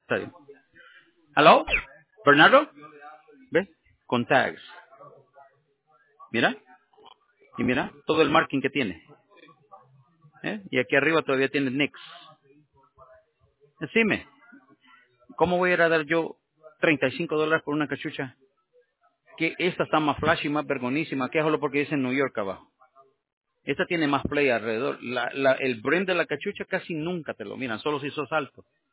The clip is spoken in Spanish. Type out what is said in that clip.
Está bien. ¿Aló? ¿Bernardo? ¿Ves? Con tags. Mira. Y mira, todo el marking que tiene. ¿Eh? Y aquí arriba todavía tiene Nix. Decime, ¿cómo voy a ir a dar yo $35 por una cachucha? Que esta está más flashy, más vergonísima. Que solo porque dice New York abajo. Esta tiene más play alrededor. El brim de la cachucha casi nunca te lo miran, solo si sos alto.